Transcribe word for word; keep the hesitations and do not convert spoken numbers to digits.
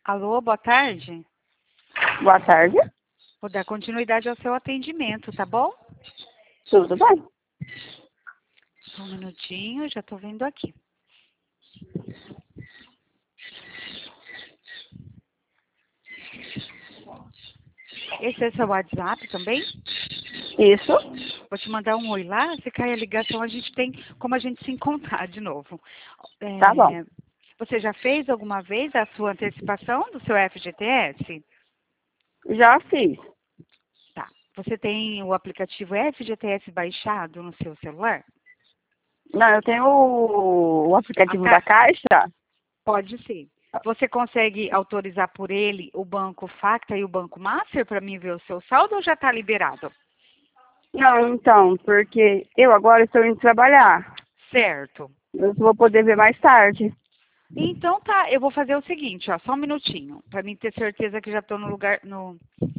Alô, boa tarde. Boa tarde. Vou dar continuidade ao seu atendimento, tá bom? Tudo bem? Só um minutinho, já tô vendo aqui. Esse é seu WhatsApp também? Isso. Vou te mandar um oi lá, se cair a ligação, a gente tem como a gente se encontrar de novo. É, Tá bom. Você já fez alguma vez a sua antecipação do seu F G T S? Já fiz. Tá. Você tem o aplicativo F G T S baixado no seu celular? Não, eu tenho o, o aplicativo A da ca- Caixa. Pode ser. Você consegue autorizar por ele o Banco Facta e o Banco Master para mim ver o seu saldo ou já está liberado? Não, então, porque eu agora estou indo trabalhar. Certo. Eu vou poder ver mais tarde. Então tá, eu vou fazer o seguinte, ó, só um minutinho, para mim ter certeza que já estou no lugar, no,